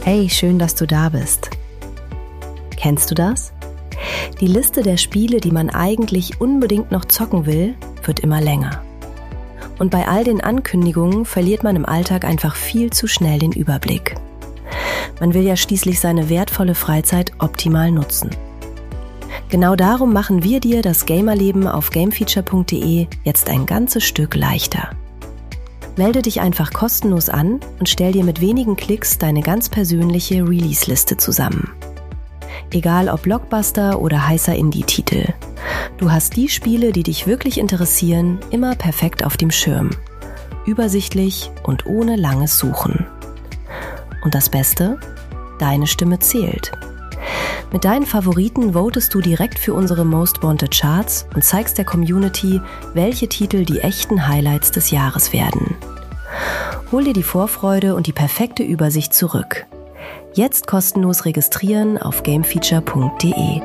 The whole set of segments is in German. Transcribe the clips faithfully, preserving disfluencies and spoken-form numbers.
Hey, schön, dass du da bist. Kennst du das? Die Liste der Spiele, die man eigentlich unbedingt noch zocken will, wird immer länger. Und bei all den Ankündigungen verliert man im Alltag einfach viel zu schnell den Überblick. Man will ja schließlich seine wertvolle Freizeit optimal nutzen. Genau darum machen wir dir das Gamerleben auf gamefeature punkt de jetzt ein ganzes Stück leichter. Melde dich einfach kostenlos an und stell dir mit wenigen Klicks deine ganz persönliche Release-Liste zusammen. Egal ob Blockbuster oder heißer Indie-Titel. Du hast die Spiele, die dich wirklich interessieren, immer perfekt auf dem Schirm. Übersichtlich und ohne langes Suchen. Und das Beste? Deine Stimme zählt. Mit deinen Favoriten votest du direkt für unsere Most Wanted Charts und zeigst der Community, welche Titel die echten Highlights des Jahres werden. Hol dir die Vorfreude und die perfekte Übersicht zurück. Jetzt kostenlos registrieren auf gamefeature punkt de.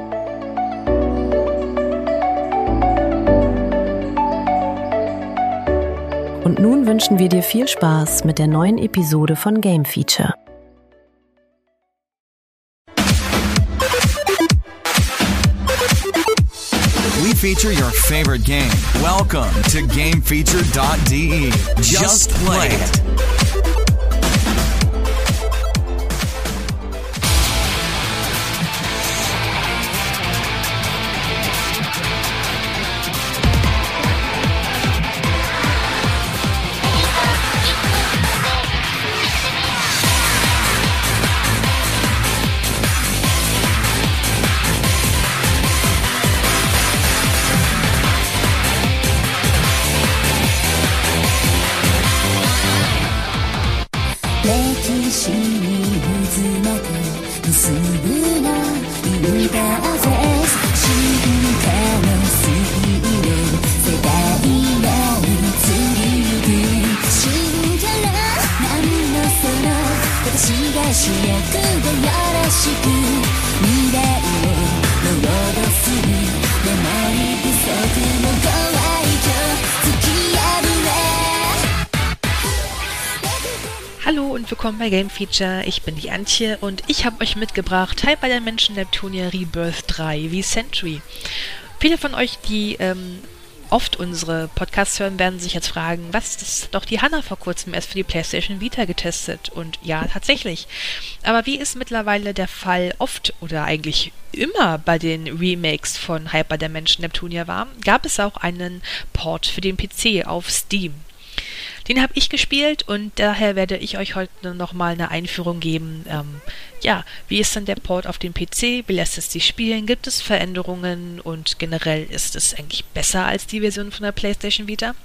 Und nun wünschen wir dir viel Spaß mit der neuen Episode von Game Feature. We feature your favorite game. Welcome to gamefeature dot de. Just play it. Hallo und willkommen bei Game Feature. Ich bin die Antje und ich habe euch mitgebracht Hyper Dimension Neptunia Rebirth drei wie Century. Viele von euch, die ähm, oft unsere Podcasts hören, werden sich jetzt fragen, was ist doch die Hanna vor kurzem erst für die PlayStation Vita getestet? Und ja, tatsächlich. Aber wie ist mittlerweile der Fall oft oder eigentlich immer bei den Remakes von Hyper Dimension Neptunia war, gab es auch einen Port für den P C auf Steam. Den habe ich gespielt und daher werde ich euch heute nochmal eine Einführung geben. Ähm, ja, wie ist denn der Port auf dem P C? Wie lässt es sich spielen? Gibt es Veränderungen? Und generell ist es eigentlich besser als die Version von der PlayStation Vita?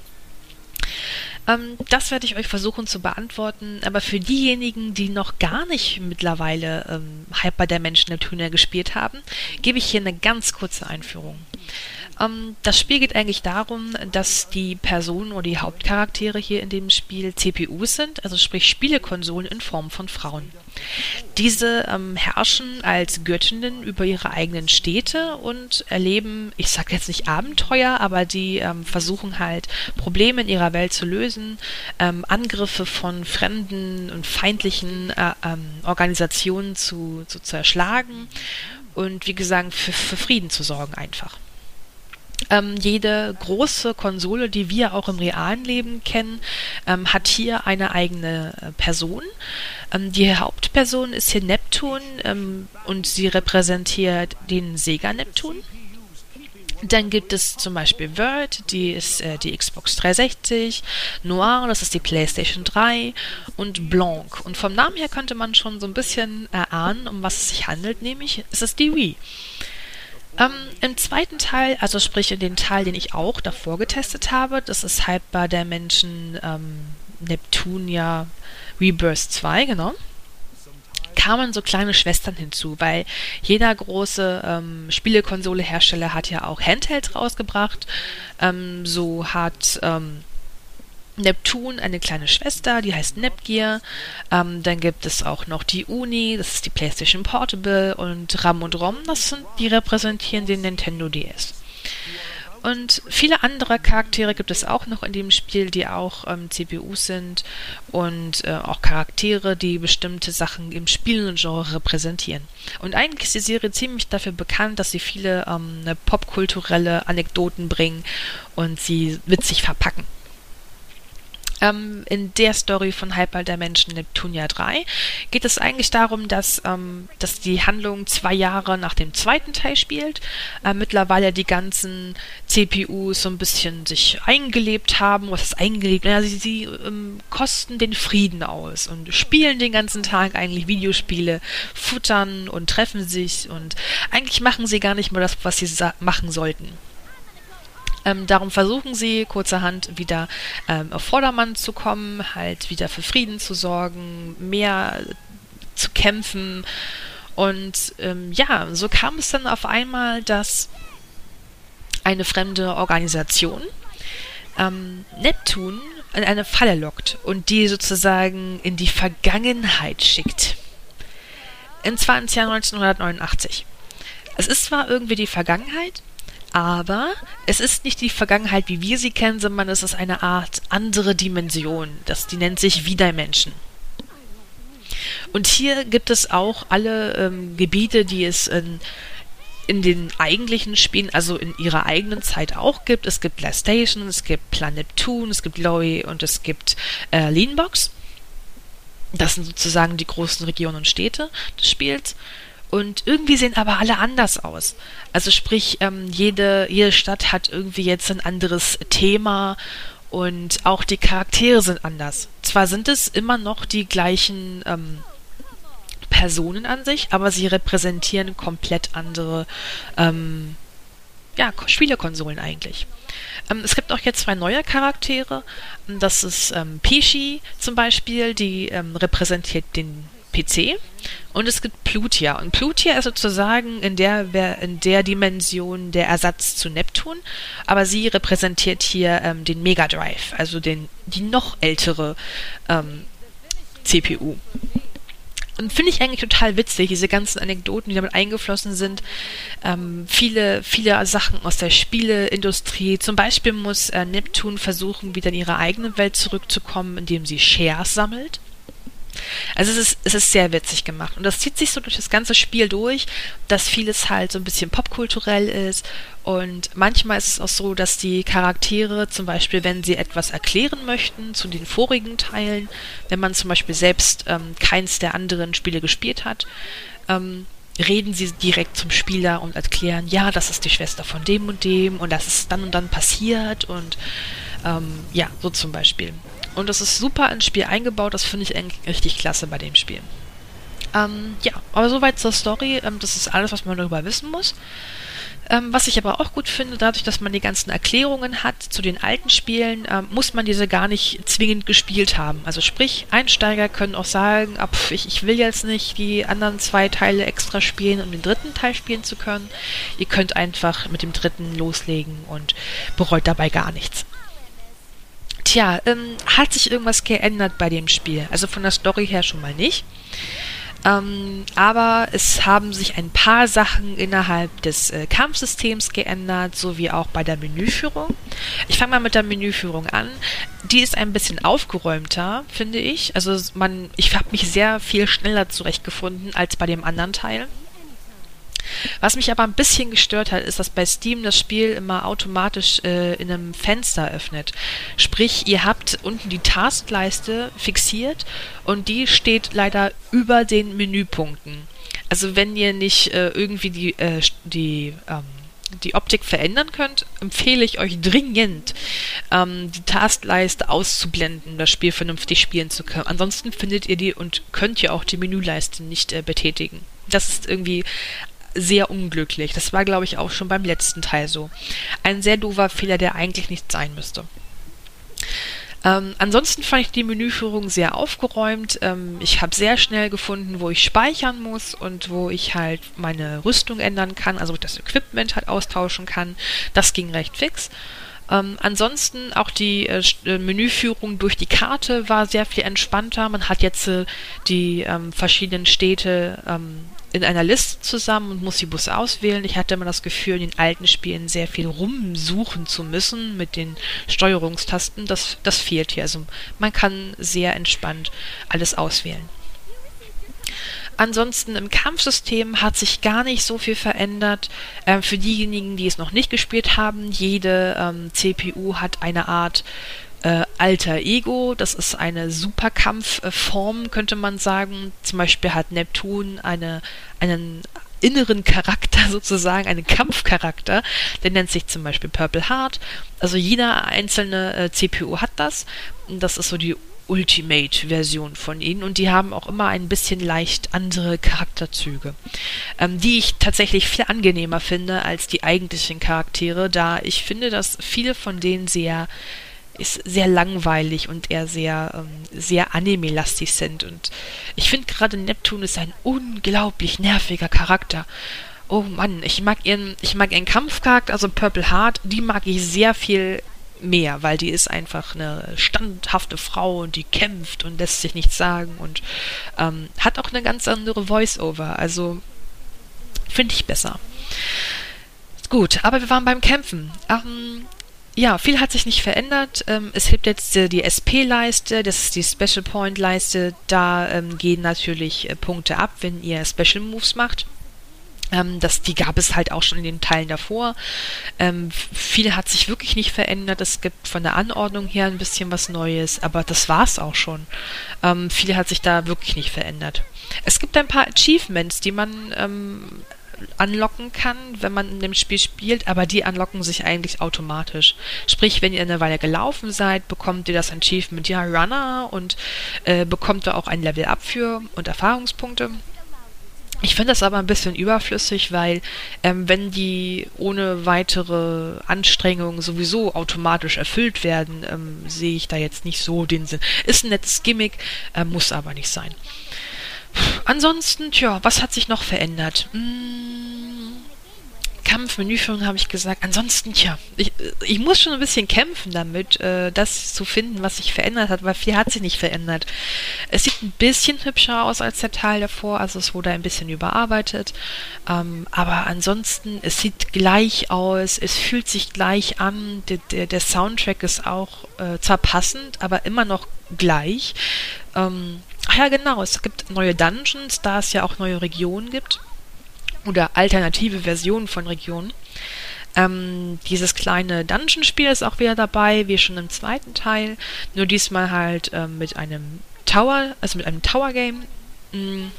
Ähm, das werde ich euch versuchen zu beantworten. Aber für diejenigen, die noch gar nicht mittlerweile ähm, Hyper Dimension Neptunia gespielt haben, gebe ich hier eine ganz kurze Einführung. Um, das Spiel geht eigentlich darum, dass die Personen oder die Hauptcharaktere hier in dem Spiel C P Us sind, also sprich Spielekonsolen in Form von Frauen. Diese ähm, herrschen als Göttinnen über ihre eigenen Städte und erleben, ich sage jetzt nicht Abenteuer, aber die ähm, versuchen halt Probleme in ihrer Welt zu lösen, ähm, Angriffe von fremden und feindlichen äh, ähm, Organisationen zu, zu zerschlagen und wie gesagt für, für Frieden zu sorgen einfach. Ähm, jede große Konsole, die wir auch im realen Leben kennen, ähm, hat hier eine eigene äh, Person. Ähm, die Hauptperson ist hier Neptun ähm, und sie repräsentiert den Sega Neptun. Dann gibt es zum Beispiel Word, die ist äh, die Xbox dreihundertsechzig, Noir, das ist die PlayStation drei und Blanc. Und vom Namen her könnte man schon so ein bisschen erahnen, um was es sich handelt, nämlich es ist die Wii. Ähm, im zweiten Teil, also sprich in den Teil, den ich auch davor getestet habe, das ist Hyper Dimension ähm, Neptunia Rebirth zwei, genau, kamen so kleine Schwestern hinzu, weil jeder große ähm, Spielekonsole-Hersteller hat ja auch Handhelds rausgebracht. Ähm, so hat ähm, Neptun eine kleine Schwester, die heißt Nepgear. Ähm, dann gibt es auch noch die Uni, das ist die PlayStation Portable, und RAM und ROM, das sind die repräsentieren den Nintendo D S. Und viele andere Charaktere gibt es auch noch in dem Spiel, die auch ähm, C P Us sind und äh, auch Charaktere, die bestimmte Sachen im Spielgenre repräsentieren. Und eigentlich ist die Serie ziemlich dafür bekannt, dass sie viele ähm, ne, popkulturelle Anekdoten bringen und sie witzig verpacken. Ähm, in der Story von Hyperdimension Neptunia drei geht es eigentlich darum, dass, ähm, dass die Handlung zwei Jahre nach dem zweiten Teil spielt. Äh, mittlerweile die ganzen C P Us so ein bisschen sich eingelebt haben. Was ist eingelebt? Naja, sie, sie ähm, kosten den Frieden aus und spielen den ganzen Tag eigentlich Videospiele, futtern und treffen sich und eigentlich machen sie gar nicht mal das, was sie sa- machen sollten. Ähm, darum versuchen sie kurzerhand wieder ähm, auf Vordermann zu kommen, halt wieder für Frieden zu sorgen, mehr zu kämpfen. Und ähm, ja, so kam es dann auf einmal, dass eine fremde Organisation ähm, Neptun in eine Falle lockt und die sozusagen in die Vergangenheit schickt. Und zwar ins Jahr neunzehnhundertneunundachtzig. Es ist zwar irgendwie die Vergangenheit, aber es ist nicht die Vergangenheit, wie wir sie kennen, sondern es ist eine Art andere Dimension. Das, die nennt sich V-Dimension. Und hier gibt es auch alle ähm, Gebiete, die es in, in den eigentlichen Spielen, also in ihrer eigenen Zeit auch gibt. Es gibt Last Station, es gibt Planet Neptun, es gibt Loi und es gibt äh, Leanbox. Das sind sozusagen die großen Regionen und Städte des Spiels. Und irgendwie sehen aber alle anders aus. Also sprich, ähm, jede, jede Stadt hat irgendwie jetzt ein anderes Thema und auch die Charaktere sind anders. Zwar sind es immer noch die gleichen ähm, Personen an sich, aber sie repräsentieren komplett andere ähm, ja, Spielekonsolen eigentlich. Ähm, es gibt auch jetzt zwei neue Charaktere. Das ist ähm, Pesci zum Beispiel, die ähm, repräsentiert den P C. Und es gibt Plutia. Und Plutia ist sozusagen in der, in der Dimension der Ersatz zu Neptun, aber sie repräsentiert hier ähm, den Mega Drive, also den, die noch ältere ähm, C P U. Und finde ich eigentlich total witzig, diese ganzen Anekdoten, die damit eingeflossen sind. Ähm, viele, viele Sachen aus der Spieleindustrie. Zum Beispiel muss äh, Neptun versuchen, wieder in ihre eigene Welt zurückzukommen, indem sie Shares sammelt. Also es ist, es ist sehr witzig gemacht. Und das zieht sich so durch das ganze Spiel durch, dass vieles halt so ein bisschen popkulturell ist. Und manchmal ist es auch so, dass die Charaktere, zum Beispiel, wenn sie etwas erklären möchten zu den vorigen Teilen, wenn man zum Beispiel selbst ähm, keins der anderen Spiele gespielt hat, ähm, reden sie direkt zum Spieler und erklären, ja, das ist die Schwester von dem und dem und das ist dann und dann passiert und ähm, ja, so zum Beispiel. Und das ist super ins Spiel eingebaut, das finde ich eigentlich richtig klasse bei dem Spiel. Ähm, ja, aber soweit zur Story, ähm, das ist alles, was man darüber wissen muss. Ähm, was ich aber auch gut finde, dadurch, dass man die ganzen Erklärungen hat zu den alten Spielen, ähm, muss man diese gar nicht zwingend gespielt haben. Also sprich, Einsteiger können auch sagen, ah, pf, ich, ich will jetzt nicht die anderen zwei Teile extra spielen, um den dritten Teil spielen zu können. Ihr könnt einfach mit dem dritten loslegen und bereut dabei gar nichts. Tja, ähm, hat sich irgendwas geändert bei dem Spiel? Also von der Story her schon mal nicht. Ähm, aber es haben sich ein paar Sachen innerhalb des äh, Kampfsystems geändert, sowie auch bei der Menüführung. Ich fange mal mit der Menüführung an. Die ist ein bisschen aufgeräumter, finde ich. Also man, ich habe mich sehr viel schneller zurechtgefunden als bei dem anderen Teil. Was mich aber ein bisschen gestört hat, ist, dass bei Steam das Spiel immer automatisch äh, in einem Fenster öffnet. Sprich, ihr habt unten die Taskleiste fixiert und die steht leider über den Menüpunkten. Also wenn ihr nicht äh, irgendwie die, äh, die, ähm, die Optik verändern könnt, empfehle ich euch dringend, ähm, die Taskleiste auszublenden, das Spiel vernünftig spielen zu können. Ansonsten findet ihr die und könnt ihr auch die Menüleiste nicht äh, betätigen. Das ist irgendwie sehr unglücklich. Das war, glaube ich, auch schon beim letzten Teil so. Ein sehr doofer Fehler, der eigentlich nicht sein müsste. Ähm, ansonsten fand ich die Menüführung sehr aufgeräumt. Ähm, ich habe sehr schnell gefunden, wo ich speichern muss und wo ich halt meine Rüstung ändern kann, also das Equipment halt austauschen kann. Das ging recht fix. Ähm, ansonsten auch die äh, Menüführung durch die Karte war sehr viel entspannter. Man hat jetzt äh, die ähm, verschiedenen Städte ähm, in einer Liste zusammen und muss die Busse auswählen. Ich hatte immer das Gefühl, in den alten Spielen sehr viel rumsuchen zu müssen mit den Steuerungstasten. Das, das fehlt hier. Also man kann sehr entspannt alles auswählen. Ansonsten im Kampfsystem hat sich gar nicht so viel verändert. Ähm, für diejenigen, die es noch nicht gespielt haben, jede ähm, C P U hat eine Art äh, Alter Ego. Das ist eine Superkampfform, könnte man sagen. Zum Beispiel hat Neptun eine, einen inneren Charakter sozusagen, einen Kampfcharakter. Der nennt sich zum Beispiel Purple Heart. Also jeder einzelne äh, C P U hat das. Das ist so die Ultimate-Version von ihnen und die haben auch immer ein bisschen leicht andere Charakterzüge, ähm, die ich tatsächlich viel angenehmer finde als die eigentlichen Charaktere, da ich finde, dass viele von denen sehr ist sehr langweilig und eher sehr ähm, sehr anime-lastig sind und ich finde gerade Neptun ist ein unglaublich nerviger Charakter. Oh Mann, ich mag ihren ich mag ihren Kampfcharakter, also Purple Heart, die mag ich sehr viel mehr, weil die ist einfach eine standhafte Frau und die kämpft und lässt sich nichts sagen und ähm, hat auch eine ganz andere Voice-Over, also finde ich besser. Gut, aber wir waren beim Kämpfen. Ähm, ja, viel hat sich nicht verändert. Ähm, es gibt jetzt äh, die S P-Leiste, das ist die Special Point-Leiste, da ähm, gehen natürlich äh, Punkte ab, wenn ihr Special Moves macht. Ähm, das, die gab es halt auch schon in den Teilen davor. Ähm, viel hat sich wirklich nicht verändert. Es gibt von der Anordnung her ein bisschen was Neues, aber das war's auch schon. Ähm, viel hat sich da wirklich nicht verändert. Es gibt ein paar Achievements, die man ähm, unlocken kann, wenn man in dem Spiel spielt, aber die unlocken sich eigentlich automatisch. Sprich, wenn ihr eine Weile gelaufen seid, bekommt ihr das Achievement, ja, Runner, und äh, bekommt da auch ein Level up für und Erfahrungspunkte. Ich finde das aber ein bisschen überflüssig, weil ähm, wenn die ohne weitere Anstrengungen sowieso automatisch erfüllt werden, ähm, sehe ich da jetzt nicht so den Sinn. Ist ein nettes Gimmick, äh, muss aber nicht sein. Ansonsten, tja, was hat sich noch verändert? Hm, Kampf, Menüführung habe ich gesagt. Ansonsten, tja, ich, ich muss schon ein bisschen kämpfen damit, äh, das zu finden, was sich verändert hat, weil viel hat sich nicht verändert. Es sieht ein bisschen hübscher aus als der Teil davor, also es wurde ein bisschen überarbeitet, ähm, aber ansonsten, es sieht gleich aus, es fühlt sich gleich an, der, der, der Soundtrack ist auch äh, zwar passend, aber immer noch gleich. Ähm, ach ja, genau, es gibt neue Dungeons, da es ja auch neue Regionen gibt. Oder alternative Versionen von Regionen. Ähm, dieses kleine Dungeon-Spiel ist auch wieder dabei, wie schon im zweiten Teil. Nur diesmal halt ähm, mit einem Tower, also mit einem Tower-Game. Mhm.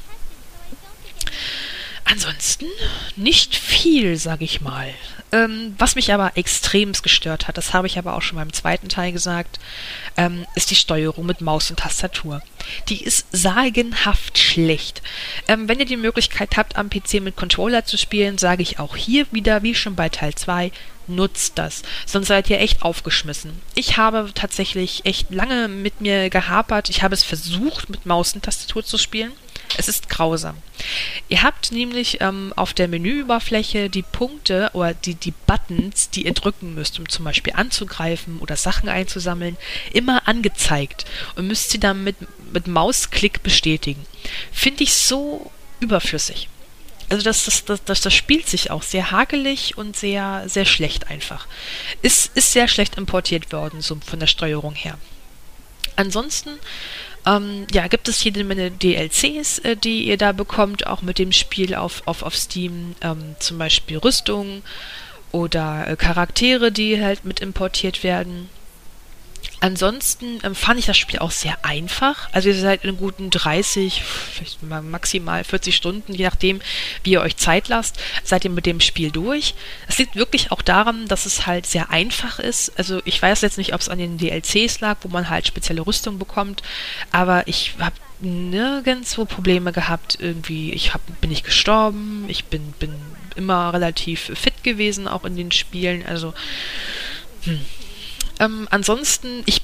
Ansonsten nicht viel, sag ich mal. Ähm, was mich aber extremst gestört hat, das habe ich aber auch schon beim zweiten Teil gesagt, ähm, ist die Steuerung mit Maus und Tastatur. Die ist sagenhaft schlecht. Ähm, wenn ihr die Möglichkeit habt, am P C mit Controller zu spielen, sage ich auch hier wieder, wie schon bei Teil zwei, nutzt das. Sonst seid ihr echt aufgeschmissen. Ich habe tatsächlich echt lange mit mir gehapert. Ich habe es versucht, mit Maus und Tastatur zu spielen. Es ist grausam. Ihr habt nämlich ähm, auf der Menüoberfläche die Punkte oder die, die Buttons, die ihr drücken müsst, um zum Beispiel anzugreifen oder Sachen einzusammeln, immer angezeigt und müsst sie dann mit, mit Mausklick bestätigen. Finde ich so überflüssig. Also das, das, das, das, das spielt sich auch sehr hakelig und sehr, sehr schlecht einfach. Ist, ist sehr schlecht importiert worden, so von der Steuerung her. Ansonsten Ähm, ja, gibt es jede Menge D L Cs, äh, die ihr da bekommt, auch mit dem Spiel auf, auf, auf Steam, ähm, zum Beispiel Rüstungen oder äh, Charaktere, die halt mit importiert werden. Ansonsten ähm, fand ich das Spiel auch sehr einfach. Also ihr seid in guten dreißig, vielleicht mal maximal vierzig Stunden, je nachdem, wie ihr euch Zeit lasst, seid ihr mit dem Spiel durch. Es liegt wirklich auch daran, dass es halt sehr einfach ist. Also ich weiß jetzt nicht, ob es an den D L Cs lag, wo man halt spezielle Rüstung bekommt, aber ich habe nirgendwo Probleme gehabt. Irgendwie, ich hab, bin nicht gestorben, ich bin, bin immer relativ fit gewesen, auch in den Spielen. Also, hm. Ähm, ansonsten, ich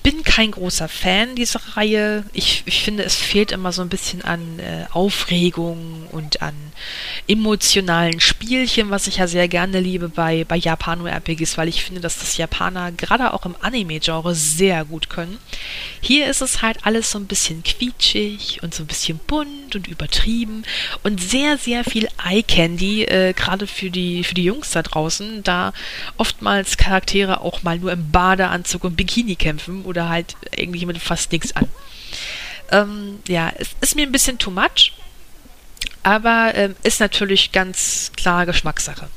bin kein großer Fan dieser Reihe. Ich, ich finde, es fehlt immer so ein bisschen an äh, Aufregung und an emotionalen Spielchen, was ich ja sehr gerne liebe bei, bei Japano-R P Gs, weil ich finde, dass das Japaner gerade auch im Anime-Genre sehr gut können. Hier ist es halt alles so ein bisschen quietschig und so ein bisschen bunt und übertrieben und sehr, sehr viel Eye-Candy, äh, gerade für die, für die Jungs da draußen, da oftmals Charaktere auch mal nur im Badeanzug und Bikini kämpfen oder halt irgendwie mit fast nichts an. Ähm, ja, es ist mir ein bisschen too much, aber ähm, ist natürlich ganz klar Geschmackssache.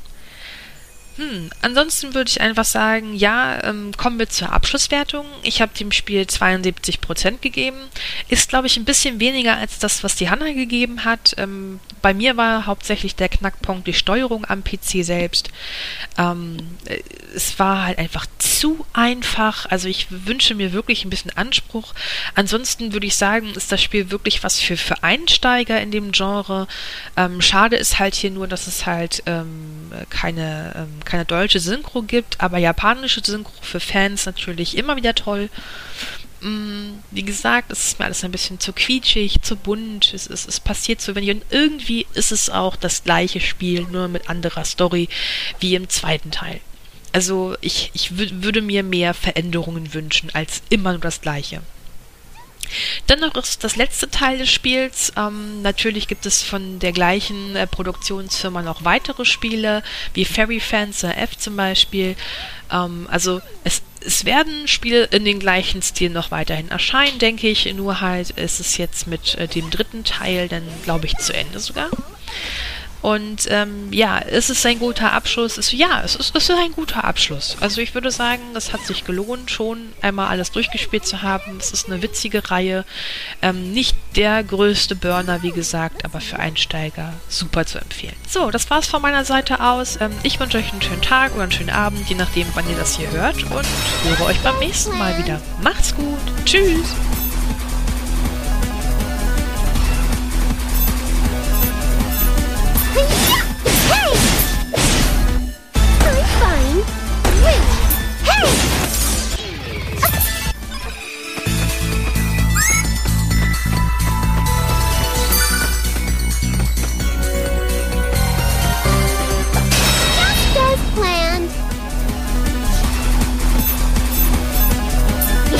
Hm, ansonsten würde ich einfach sagen, ja, ähm, kommen wir zur Abschlusswertung. Ich habe dem Spiel zweiundsiebzig Prozent gegeben. Ist, glaube ich, ein bisschen weniger als das, was die Hanna gegeben hat. Ähm, bei mir war hauptsächlich der Knackpunkt die Steuerung am P C selbst. Ähm, es war halt einfach zu einfach. Also ich wünsche mir wirklich ein bisschen Anspruch. Ansonsten würde ich sagen, ist das Spiel wirklich was für, für Einsteiger in dem Genre. Ähm, schade ist halt hier nur, dass es halt ähm, keine... Ähm, keine deutsche Synchro gibt, aber japanische Synchro für Fans natürlich immer wieder toll. Wie gesagt, es ist mir alles ein bisschen zu quietschig, zu bunt, es, es, es passiert zu wenig und irgendwie ist es auch das gleiche Spiel, nur mit anderer Story wie im zweiten Teil. Also ich, ich w- würde mir mehr Veränderungen wünschen, als immer nur das Gleiche. Dann noch ist das letzte Teil des Spiels. Ähm, natürlich gibt es von der gleichen äh, Produktionsfirma noch weitere Spiele, wie Fairy Fencer F zum Beispiel. Ähm, also es, es werden Spiele in den gleichen Stil noch weiterhin erscheinen, denke ich. Nur halt ist es jetzt mit äh, dem dritten Teil dann, glaube ich, zu Ende sogar. Und ähm, ja, ist es ein guter Abschluss? Ist, ja, es ist, es ist ein guter Abschluss. Also ich würde sagen, es hat sich gelohnt, schon einmal alles durchgespielt zu haben. Es ist eine witzige Reihe. Ähm, nicht der größte Burner, wie gesagt, aber für Einsteiger super zu empfehlen. So, das war's von meiner Seite aus. Ähm, ich wünsche euch einen schönen Tag oder einen schönen Abend, je nachdem, wann ihr das hier hört. Und höre euch beim nächsten Mal wieder. Macht's gut. Tschüss.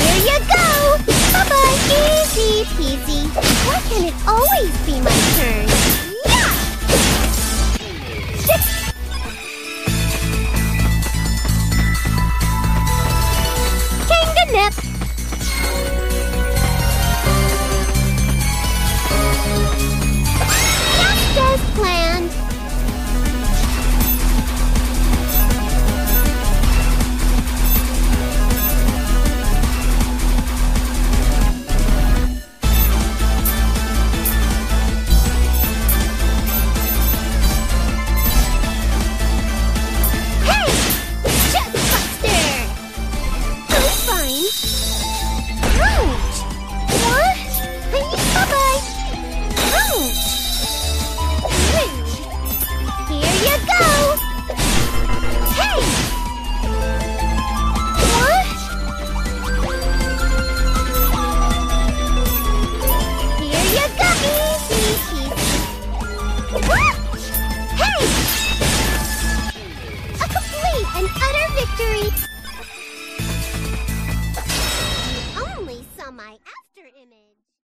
Why can it always be my turn?